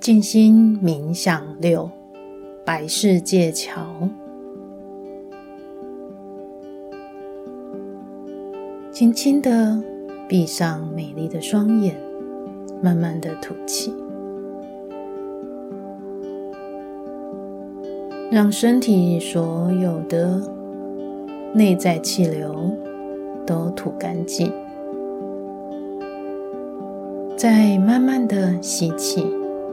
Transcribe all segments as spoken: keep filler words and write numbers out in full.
静心冥想六，白世界桥。轻轻地闭上美丽的双眼，慢慢地吐气，让身体所有的内在气流都吐干净。再慢慢地吸气，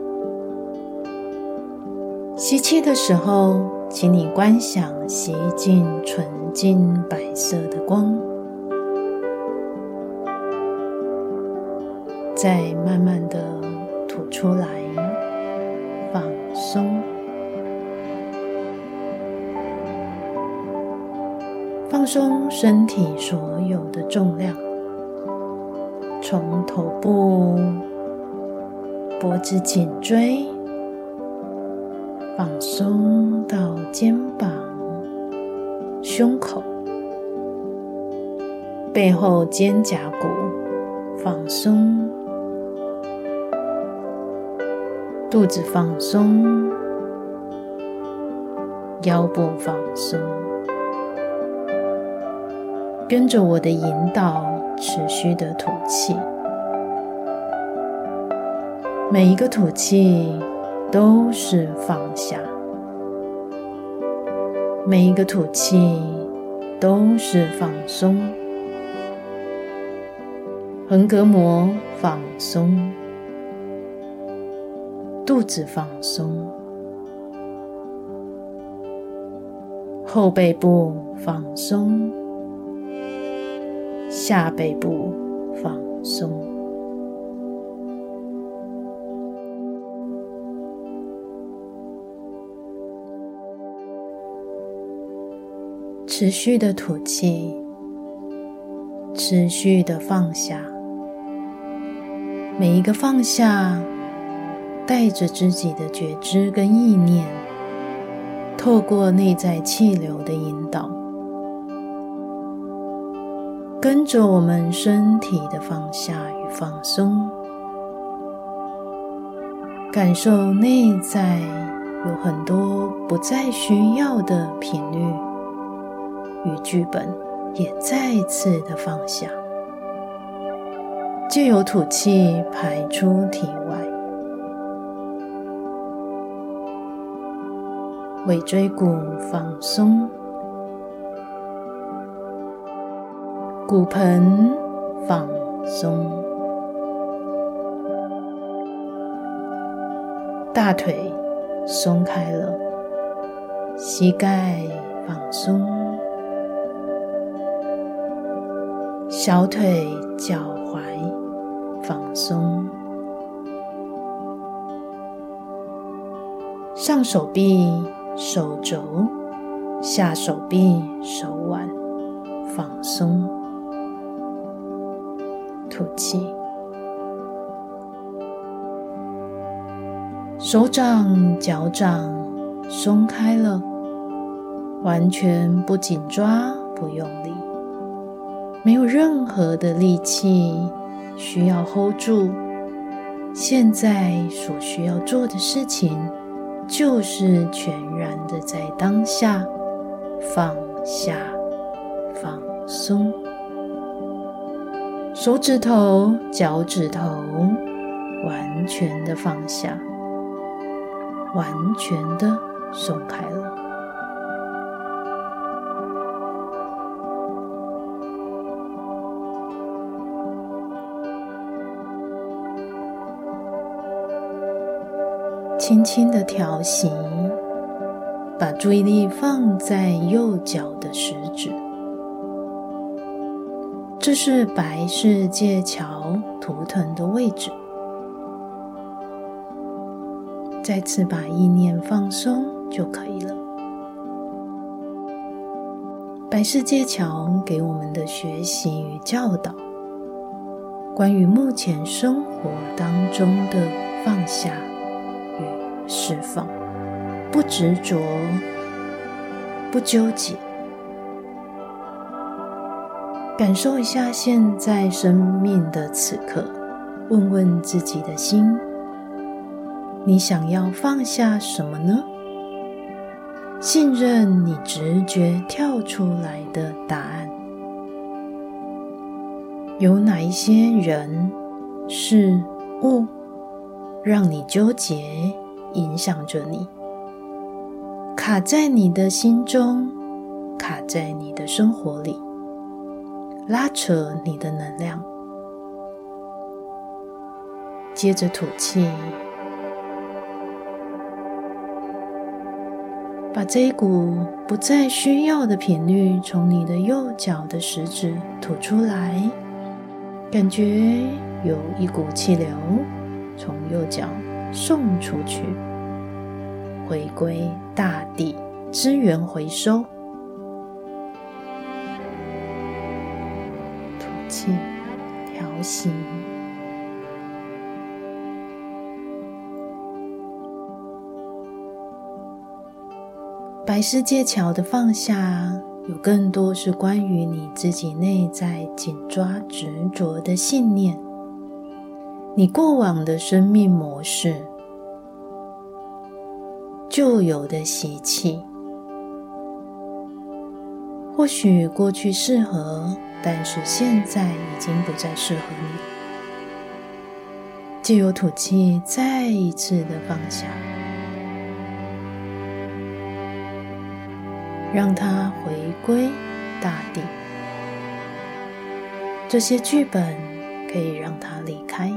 吸气的时候，请你观想吸进纯净白色的光，再慢慢地吐出来，放松。放松身体所有的重量，从头部、脖子、颈椎放松到肩膀、胸口、背后肩胛骨放松，肚子放松，腰部放松。跟着我的引导，持续的吐气，每一个吐气都是放下，每一个吐气都是放松。横膈膜放松，肚子放松，后背部放松，下背部放松。持续的吐气，持续的放下，每一个放下带着自己的觉知跟意念，透过内在气流的引导，跟着我们身体的放下与放松，感受内在有很多不再需要的频率与剧本，也再次的放下，藉由吐气排出体外。尾椎骨放松，骨盆放松，大腿松开了，膝盖放松，小腿、脚踝放松，上手臂、手肘、下手臂、手腕放松。吐气，手掌、脚掌松开了，完全不紧抓、不用力，没有任何的力气需要 hold 住。现在所需要做的事情，就是全然的在当下放下、放松。手指头、脚趾头完全的放下，完全的松开了。轻轻的调息，把注意力放在右脚的食指，这是白世界桥图腾的位置。再次把意念放松就可以了。白世界桥给我们的学习与教导，关于目前生活当中的放下与释放，不执着，不纠结，感受一下现在生命的此刻，问问自己的心， 你想要放下什么呢？信任你直觉跳出来的答案。有哪一些人、事物让你纠结，影响着你，卡在你的心中，卡在你的生活里，拉扯你的能量？接着吐气，把这一股不再需要的频率从你的右脚的食指吐出来，感觉有一股气流从右脚送出去，回归大地，资源回收。吐气，调息。白世界桥的放下，有更多是关于你自己内在紧抓执着的信念，你过往的生命模式，旧有的习气，或许过去适合，但是现在已经不再适合你。藉由吐气，再一次的放下，让它回归大地。这些剧本可以让它离开。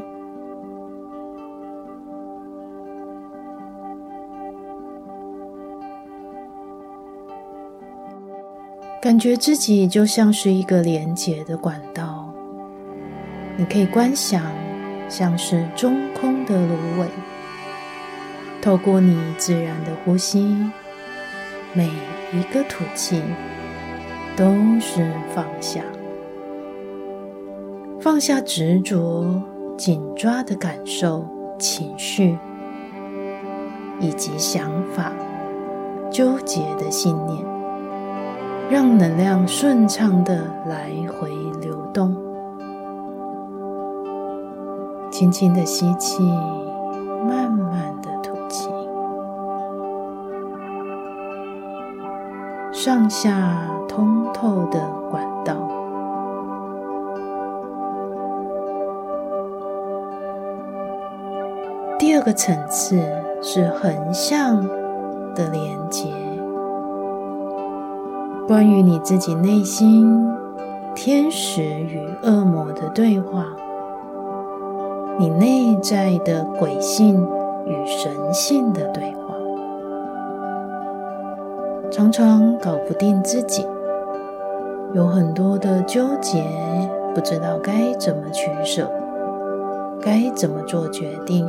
感觉自己就像是一个连结的管道，你可以观想像是中空的芦苇，透过你自然的呼吸，每一个吐气都是放下，放下执着、紧抓的感受、情绪，以及想法、纠结的信念，让能量顺畅的来回流动。轻轻的吸气，慢慢的吐气，上下通透的管道。第二个层次是横向的连接，关于你自己内心天使与恶魔的对话，你内在的鬼性与神性的对话。常常搞不定自己，有很多的纠结，不知道该怎么取舍，该怎么做决定。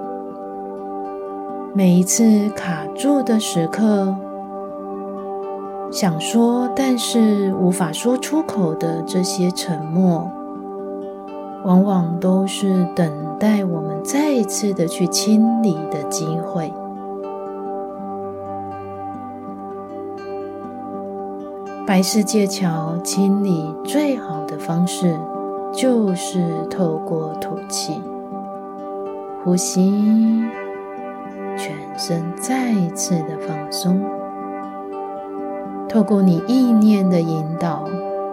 每一次卡住的时刻，想说但是无法说出口的这些沉默，往往都是等待我们再一次的去清理的机会。白世界桥清理最好的方式，就是透过吐气，呼吸，全身再一次的放松。透过你意念的引导，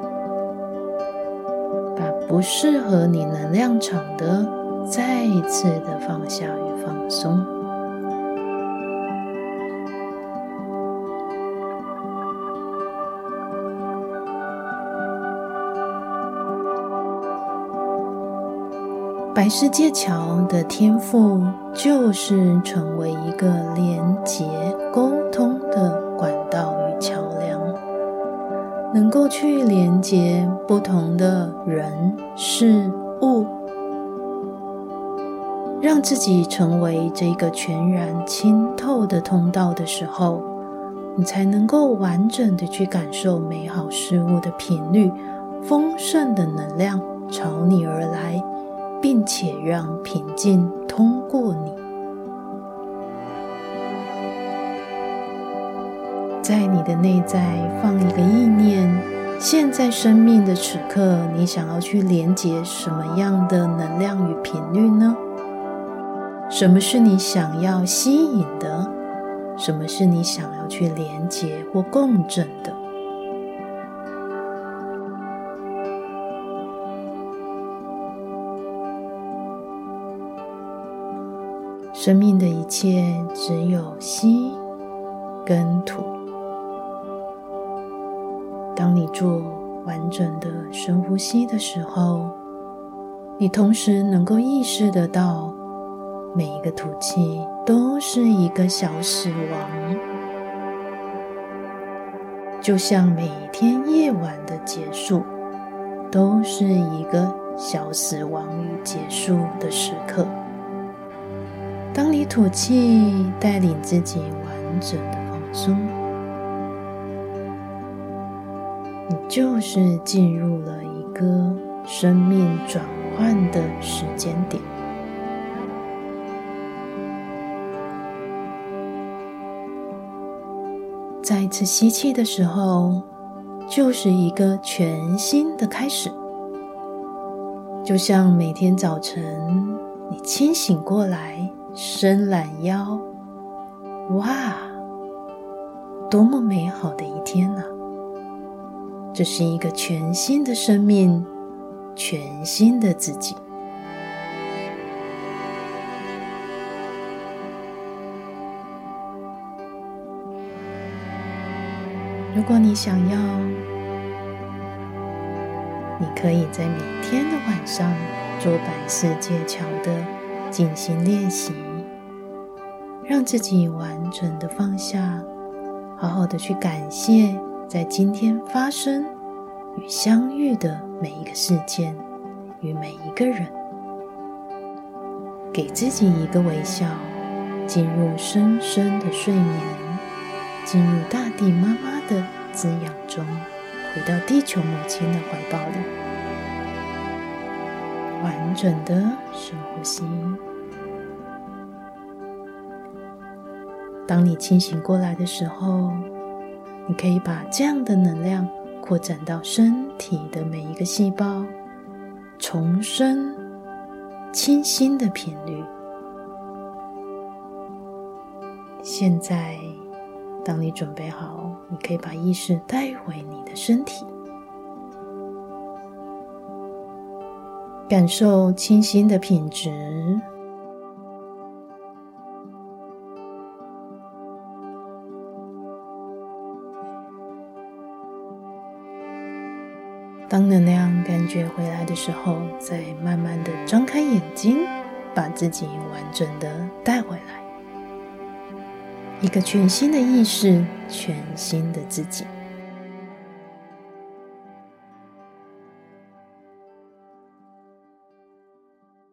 把不适合你能量场的再一次的放下与放松。白世界桥的天赋就是成为一个连结沟通的管道与桥梁，能够去连接不同的人事物，让自己成为这个全然清透的通道的时候，你才能够完整的去感受美好事物的频率，丰盛的能量朝你而来，并且让平静通过你。在你的内在放一个意念，现在生命的此刻，你想要去连接什么样的能量与频率呢？ 什么是你想要吸引的？什么是你想要去连接或共振的？生命的一切只有吸跟吐。当你做完整的深呼吸的时候，你同时能够意识得到，每一个吐气都是一个小死亡，就像每天夜晚的结束都是一个小死亡与结束的时刻。当你吐气，带领自己完整的放松，你就是进入了一个生命转换的时间点。再一次吸气的时候，就是一个全新的开始，就像每天早晨你清醒过来，伸懒腰，哇，多么美好的一天啊！这是一个全新的生命，全新的自己。如果你想要，你可以在每天的晚上做百世界桥的静心练习，让自己完整的放下，好好的去感谢在今天发生与相遇的每一个事件与每一个人，给自己一个微笑，进入深深的睡眠，进入大地妈妈的滋养中，回到地球母亲的怀抱里，完整的深呼吸。当你清醒过来的时候，你可以把这样的能量扩展到身体的每一个细胞，重生清新的频率。现在当你准备好，你可以把意识带回你的身体，感受清新的品质。当能量感觉回来的时候，再慢慢的张开眼睛，把自己完整的带回来。一个全新的意识，全新的自己。